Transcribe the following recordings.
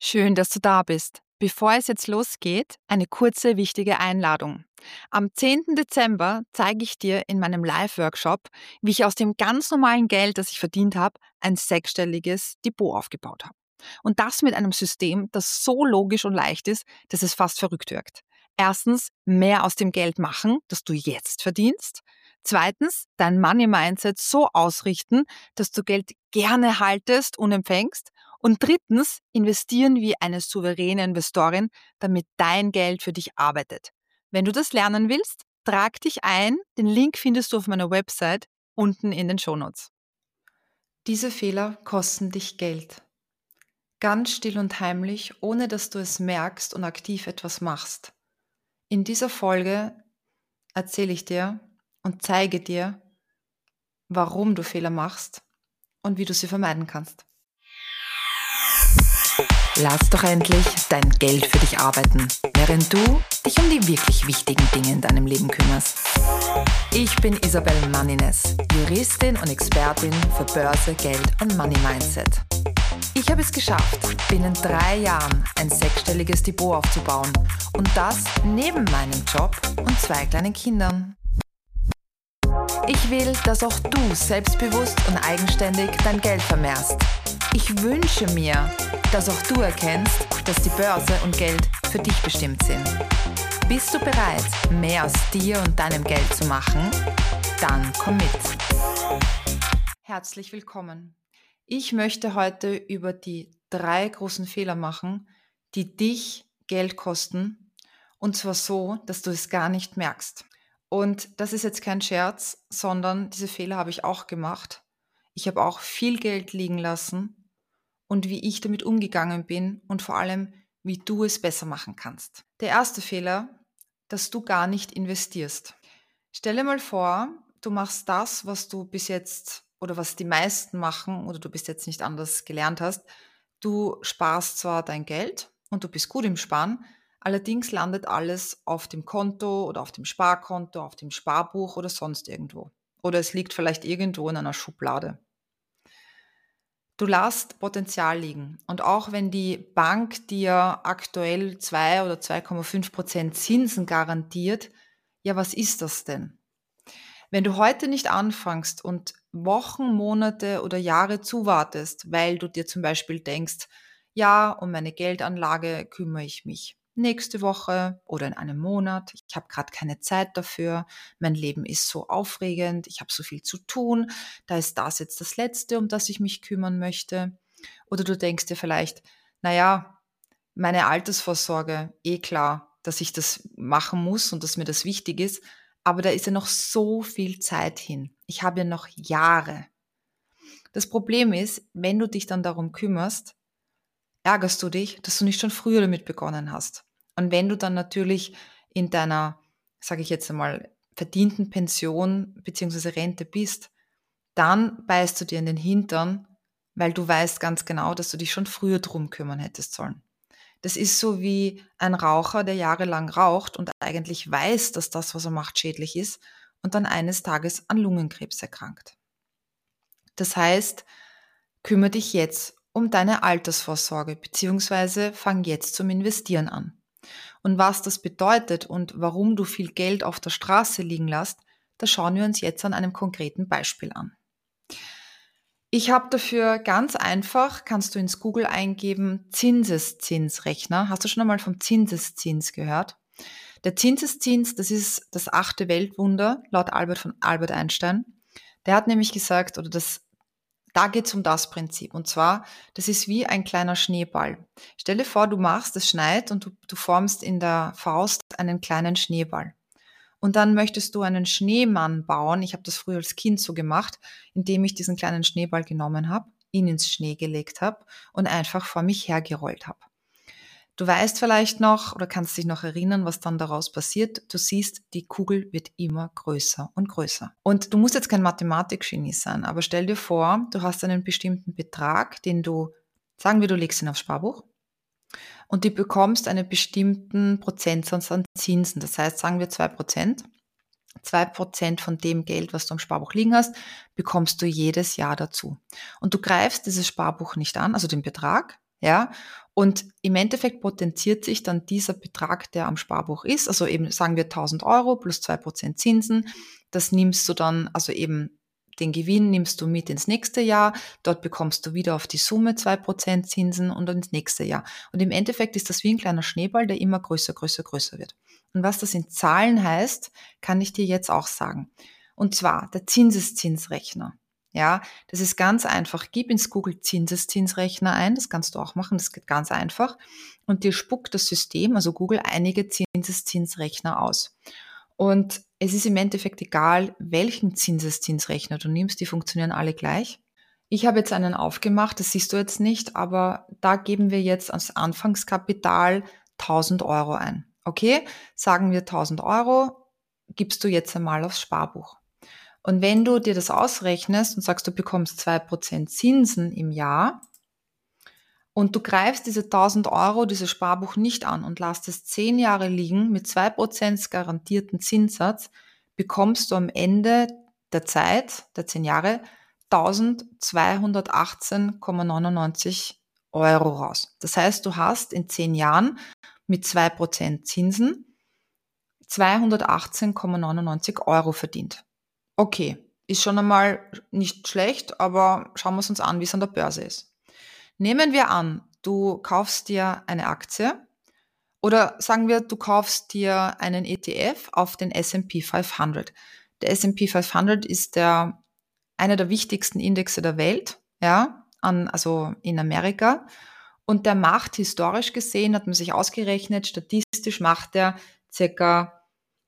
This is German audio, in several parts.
Schön, dass du da bist. Bevor es jetzt losgeht, eine kurze, wichtige Einladung. Am 10. Dezember zeige ich dir in meinem Live-Workshop, wie ich aus dem ganz normalen Geld, das ich verdient habe, ein sechsstelliges Depot aufgebaut habe. Und das mit einem System, das so logisch und leicht ist, dass es fast verrückt wirkt. Erstens, mehr aus dem Geld machen, das du jetzt verdienst. Zweitens, dein Money-Mindset so ausrichten, dass du Geld gerne haltest und empfängst. Und drittens, investieren wie eine souveräne Investorin, damit dein Geld für dich arbeitet. Wenn du das lernen willst, trag dich ein. Den Link findest du auf meiner Website unten in den Shownotes. Diese Fehler kosten dich Geld. Ganz still und heimlich, ohne dass du es merkst und aktiv etwas machst. In dieser Folge erzähle ich dir und zeige dir, warum du Fehler machst und wie du sie vermeiden kannst. Lass doch endlich dein Geld für dich arbeiten, während du dich um die wirklich wichtigen Dinge in deinem Leben kümmerst. Ich bin Isabel Manines, Juristin und Expertin für Börse, Geld und Money Mindset. Ich habe es geschafft, binnen 3 Jahren ein sechsstelliges Depot aufzubauen und das neben meinem Job und 2 kleinen Kindern. Ich will, dass auch du selbstbewusst und eigenständig dein Geld vermehrst. Ich wünsche mir, dass auch du erkennst, dass die Börse und Geld für dich bestimmt sind. Bist du bereit, mehr aus dir und deinem Geld zu machen? Dann komm mit. Herzlich willkommen. Ich möchte heute über die 3 großen Fehler machen, die dich Geld kosten, und zwar so, dass du es gar nicht merkst. Und das ist jetzt kein Scherz, sondern diese Fehler habe ich auch gemacht. Ich habe auch viel Geld liegen lassen und wie ich damit umgegangen bin und vor allem, wie du es besser machen kannst. Der erste Fehler, dass du gar nicht investierst. Stell dir mal vor, du machst das, was du bis jetzt oder was die meisten machen oder du bis jetzt nicht anders gelernt hast. Du sparst zwar dein Geld und du bist gut im Sparen, allerdings landet alles auf dem Konto oder auf dem Sparkonto, auf dem Sparbuch oder sonst irgendwo. Oder es liegt vielleicht irgendwo in einer Schublade. Du lässt Potenzial liegen. Und auch wenn die Bank dir aktuell 2 oder 2,5% Zinsen garantiert, ja, was ist das denn? Wenn du heute nicht anfängst und Wochen, Monate oder Jahre zuwartest, weil du dir zum Beispiel denkst, ja, um meine Geldanlage kümmere ich mich nächste Woche oder in einem Monat. Ich habe gerade keine Zeit dafür. Mein Leben ist so aufregend. Ich habe so viel zu tun. Da ist das jetzt das Letzte, um das ich mich kümmern möchte. Oder du denkst dir vielleicht, naja, meine Altersvorsorge, klar, dass ich das machen muss und dass mir das wichtig ist. Aber da ist ja noch so viel Zeit hin. Ich habe ja noch Jahre. Das Problem ist, wenn du dich dann darum kümmerst, ärgerst du dich, dass du nicht schon früher damit begonnen hast. Und wenn du dann natürlich in deiner, sage ich jetzt einmal, verdienten Pension bzw. Rente bist, dann beißt du dir in den Hintern, weil du weißt ganz genau, dass du dich schon früher drum kümmern hättest sollen. Das ist so wie ein Raucher, der jahrelang raucht und eigentlich weiß, dass das, was er macht, schädlich ist und dann eines Tages an Lungenkrebs erkrankt. Das heißt, kümmere dich jetzt um deine Altersvorsorge bzw. fang jetzt zum Investieren an. Und was das bedeutet und warum du viel Geld auf der Straße liegen lässt, das schauen wir uns jetzt an einem konkreten Beispiel an. Ich habe dafür ganz einfach, kannst du ins Google eingeben, Zinseszinsrechner. Hast du schon einmal vom Zinseszins gehört? Der Zinseszins, das ist das 8. Weltwunder, laut Albert Einstein. Der hat nämlich gesagt, da geht es um das Prinzip. Und zwar, das ist wie ein kleiner Schneeball. Stell dir vor, du machst, es schneit und du formst in der Faust einen kleinen Schneeball. Und dann möchtest du einen Schneemann bauen. Ich habe das früher als Kind so gemacht, indem ich diesen kleinen Schneeball genommen habe, ihn ins Schnee gelegt habe und einfach vor mich hergerollt habe. Du weißt vielleicht noch oder kannst dich noch erinnern, was dann daraus passiert. Du siehst, die Kugel wird immer größer und größer. Und du musst jetzt kein Mathematikgenie sein, aber stell dir vor, du hast einen bestimmten Betrag, sagen wir, du legst ihn aufs Sparbuch und du bekommst einen bestimmten Prozentsatz an Zinsen. Das heißt, sagen wir 2%. 2% von dem Geld, was du am Sparbuch liegen hast, bekommst du jedes Jahr dazu. Und du greifst dieses Sparbuch nicht an, also den Betrag, ja, Und im Endeffekt potenziert sich dann dieser Betrag, der am Sparbuch ist, also eben sagen wir 1.000 Euro plus 2% Zinsen, das nimmst du dann, also eben den Gewinn nimmst du mit ins nächste Jahr, dort bekommst du wieder auf die Summe 2% Zinsen und ins nächste Jahr. Und im Endeffekt ist das wie ein kleiner Schneeball, der immer größer, größer, größer wird. Und was das in Zahlen heißt, kann ich dir jetzt auch sagen. Und zwar der Zinseszinsrechner. Ja, das ist ganz einfach. Gib ins Google Zinseszinsrechner ein, das kannst du auch machen, das geht ganz einfach. Und dir spuckt das System, also Google, einige Zinseszinsrechner aus. Und es ist im Endeffekt egal, welchen Zinseszinsrechner du nimmst, die funktionieren alle gleich. Ich habe jetzt einen aufgemacht, das siehst du jetzt nicht, aber da geben wir jetzt als Anfangskapital 1.000 Euro ein. Okay, sagen wir 1.000 Euro, gibst du jetzt einmal aufs Sparbuch. Und wenn du dir das ausrechnest und sagst, du bekommst 2% Zinsen im Jahr und du greifst diese 1.000 Euro, dieses Sparbuch nicht an und lässt es 10 Jahre liegen mit 2% garantierten Zinssatz, bekommst du am Ende der Zeit, der 10 Jahre, 1.218,99 Euro raus. Das heißt, du hast in 10 Jahren mit 2% Zinsen 218,99 Euro verdient. Okay, ist schon einmal nicht schlecht, aber schauen wir es uns an, wie es an der Börse ist. Nehmen wir an, du kaufst dir eine Aktie oder sagen wir, du kaufst dir einen ETF auf den S&P 500. Der S&P 500 ist einer der wichtigsten Indexe der Welt, ja, also in Amerika. Und der macht historisch gesehen, hat man sich ausgerechnet, statistisch macht er circa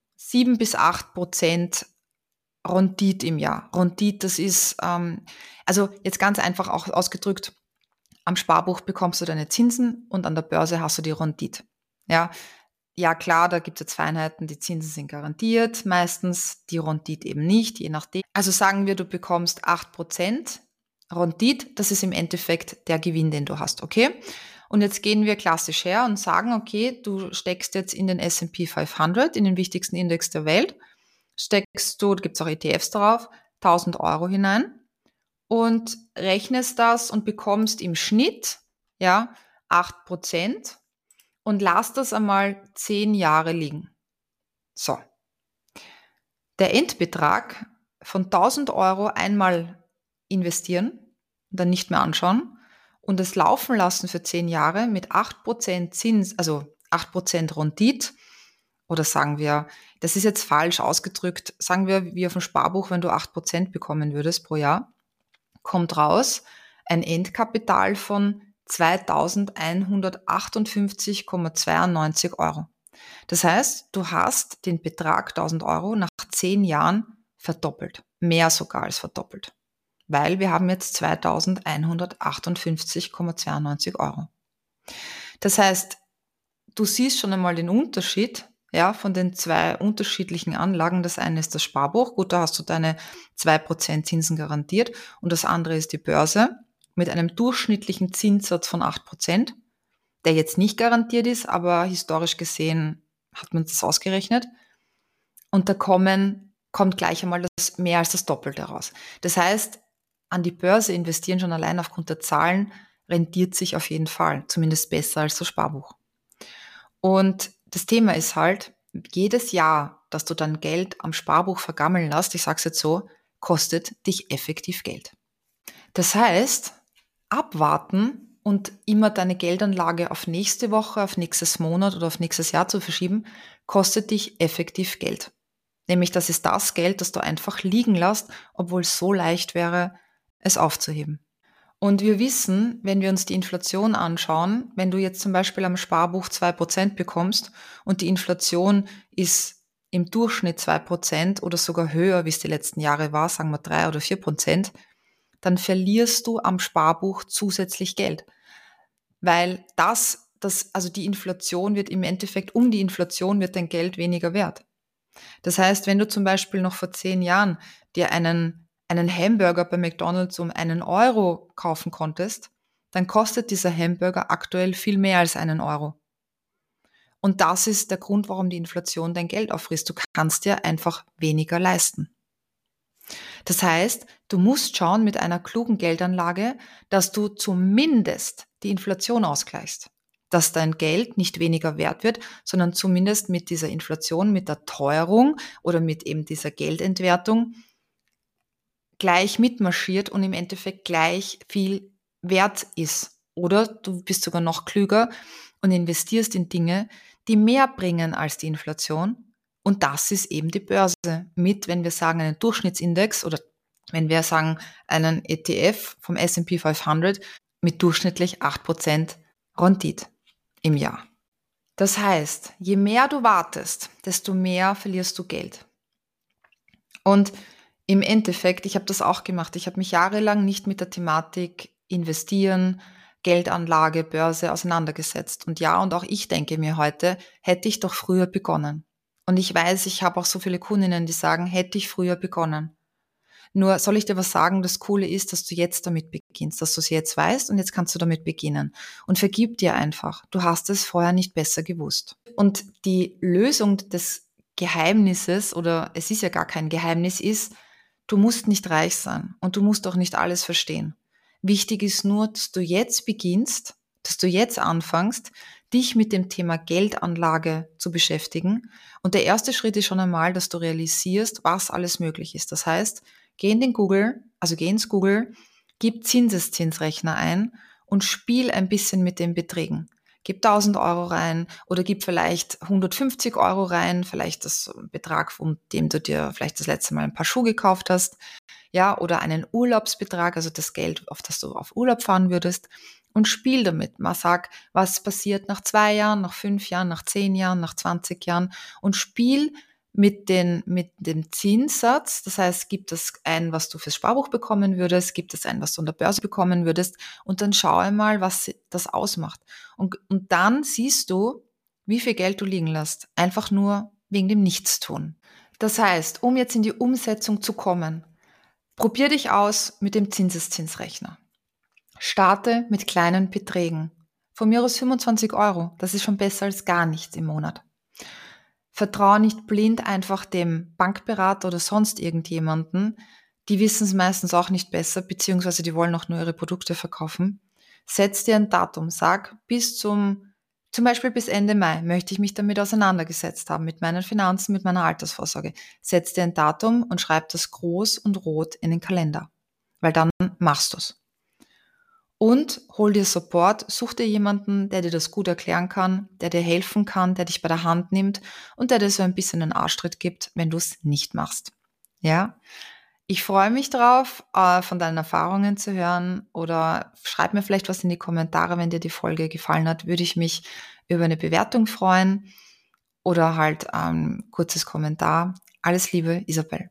7-8% Rendite im Jahr. Rendite, das ist, also jetzt ganz einfach auch ausgedrückt, am Sparbuch bekommst du deine Zinsen und an der Börse hast du die Rendite. Ja, ja klar, da gibt es jetzt Feinheiten, die Zinsen sind garantiert, meistens die Rendite eben nicht, je nachdem. Also sagen wir, du bekommst 8% Rendite, das ist im Endeffekt der Gewinn, den du hast, okay? Und jetzt gehen wir klassisch her und sagen, okay, du steckst jetzt in den S&P 500, in den wichtigsten Index der Welt, steckst du, da gibt es auch ETFs drauf, 1.000 Euro hinein und rechnest das und bekommst im Schnitt, ja, 8% und lass das einmal 10 Jahre liegen. So. Der Endbetrag von 1.000 Euro einmal investieren und dann nicht mehr anschauen und es laufen lassen für 10 Jahre mit 8% Zins, also 8% Rendite, oder sagen wir, das ist jetzt falsch ausgedrückt, sagen wir, wie auf dem Sparbuch, wenn du 8% bekommen würdest pro Jahr, kommt raus ein Endkapital von 2.158,92 Euro. Das heißt, du hast den Betrag 1.000 Euro nach 10 Jahren verdoppelt, mehr sogar als verdoppelt, weil wir haben jetzt 2.158,92 Euro. Das heißt, du siehst schon einmal den Unterschied, ja, von den zwei unterschiedlichen Anlagen. Das eine ist das Sparbuch, gut, da hast du deine 2% Zinsen garantiert, und das andere ist die Börse mit einem durchschnittlichen Zinssatz von 8%, der jetzt nicht garantiert ist, aber historisch gesehen hat man das ausgerechnet. Und da kommt gleich einmal das mehr als das Doppelte raus. Das heißt, an die Börse investieren schon allein aufgrund der Zahlen rentiert sich auf jeden Fall, zumindest besser als das Sparbuch. Und das Thema ist halt, jedes Jahr, dass du dein Geld am Sparbuch vergammeln lässt, ich sage es jetzt so, kostet dich effektiv Geld. Das heißt, abwarten und immer deine Geldanlage auf nächste Woche, auf nächstes Monat oder auf nächstes Jahr zu verschieben, kostet dich effektiv Geld. Nämlich das ist das Geld, das du einfach liegen lässt, obwohl es so leicht wäre, es aufzuheben. Und wir wissen, wenn wir uns die Inflation anschauen, wenn du jetzt zum Beispiel am Sparbuch 2% bekommst und die Inflation ist im Durchschnitt 2% oder sogar höher, wie es die letzten Jahre war, sagen wir 3 oder 4%, dann verlierst du am Sparbuch zusätzlich Geld. Weil also die Inflation wird im Endeffekt, um die Inflation wird dein Geld weniger wert. Das heißt, wenn du zum Beispiel noch vor 10 Jahren dir einen Hamburger bei McDonald's um 1 Euro kaufen konntest, dann kostet dieser Hamburger aktuell viel mehr als 1 Euro. Und das ist der Grund, warum die Inflation dein Geld auffrisst. Du kannst dir einfach weniger leisten. Das heißt, du musst schauen mit einer klugen Geldanlage, dass du zumindest die Inflation ausgleichst. dass dein Geld nicht weniger wert wird, sondern zumindest mit dieser Inflation, mit der Teuerung oder mit eben dieser Geldentwertung gleich mitmarschiert und im Endeffekt gleich viel wert ist. Oder du bist sogar noch klüger und investierst in Dinge, die mehr bringen als die Inflation. Und das ist eben die Börse mit, wenn wir sagen, einen Durchschnittsindex oder wenn wir sagen, einen ETF vom S&P 500 mit durchschnittlich 8% Rendite im Jahr. Das heißt, je mehr du wartest, desto mehr verlierst du Geld. Und im Endeffekt, ich habe das auch gemacht. Ich habe mich jahrelang nicht mit der Thematik investieren, Geldanlage, Börse auseinandergesetzt. Und ja, und auch ich denke mir heute, hätte ich doch früher begonnen. Und ich weiß, ich habe auch so viele Kundinnen, die sagen, hätte ich früher begonnen. Nur soll ich dir was sagen, das Coole ist, dass du jetzt damit beginnst, dass du es jetzt weißt und jetzt kannst du damit beginnen. Und vergib dir einfach, du hast es vorher nicht besser gewusst. Und die Lösung des Geheimnisses, oder es ist ja gar kein Geheimnis, ist, du musst nicht reich sein und du musst auch nicht alles verstehen. Wichtig ist nur, dass du jetzt beginnst, dass du jetzt anfängst, dich mit dem Thema Geldanlage zu beschäftigen. Und der erste Schritt ist schon einmal, dass du realisierst, was alles möglich ist. Das heißt, geh ins Google, gib Zinseszinsrechner ein und spiel ein bisschen mit den Beträgen. Gib 1.000 Euro rein oder gib vielleicht 150 Euro rein, vielleicht das Betrag, von dem du dir vielleicht das letzte Mal ein paar Schuhe gekauft hast, ja, oder einen Urlaubsbetrag, also das Geld, auf das du auf Urlaub fahren würdest, und spiel damit. Mal sag, was passiert nach 2 Jahren, nach 5 Jahren, nach 10 Jahren, nach 20 Jahren und spiel mit dem Zinssatz. Das heißt, gib das ein, was du fürs Sparbuch bekommen würdest, gib das ein, was du an der Börse bekommen würdest und dann schau einmal, was das ausmacht. Und dann siehst du, wie viel Geld du liegen lässt. Einfach nur wegen dem Nichtstun. Das heißt, um jetzt in die Umsetzung zu kommen, probier dich aus mit dem Zinseszinsrechner. Starte mit kleinen Beträgen. Von mir aus 25 Euro. Das ist schon besser als gar nichts im Monat. Vertraue nicht blind einfach dem Bankberater oder sonst irgendjemanden. Die wissen es meistens auch nicht besser, beziehungsweise die wollen auch nur ihre Produkte verkaufen. Setz dir ein Datum. Sag, zum Beispiel bis Ende Mai möchte ich mich damit auseinandergesetzt haben, mit meinen Finanzen, mit meiner Altersvorsorge. Setz dir ein Datum und schreib das groß und rot in den Kalender. Weil dann machst du's. Und hol dir Support, such dir jemanden, der dir das gut erklären kann, der dir helfen kann, der dich bei der Hand nimmt und der dir so ein bisschen einen Arschtritt gibt, wenn du es nicht machst. Ja? Ich freue mich drauf, von deinen Erfahrungen zu hören oder schreib mir vielleicht was in die Kommentare, wenn dir die Folge gefallen hat, würde ich mich über eine Bewertung freuen oder halt ein kurzes Kommentar. Alles Liebe, Isabel.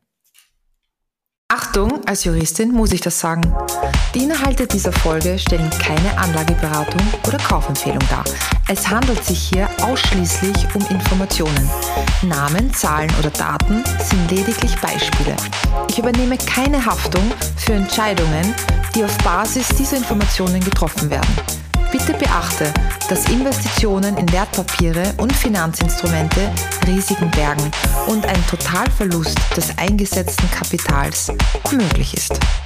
Achtung, als Juristin muss ich das sagen. Die Inhalte dieser Folge stellen keine Anlageberatung oder Kaufempfehlung dar. Es handelt sich hier ausschließlich um Informationen. Namen, Zahlen oder Daten sind lediglich Beispiele. Ich übernehme keine Haftung für Entscheidungen, die auf Basis dieser Informationen getroffen werden. Bitte beachte, dass Investitionen in Wertpapiere und Finanzinstrumente Risiken bergen und ein Totalverlust des eingesetzten Kapitals möglich ist.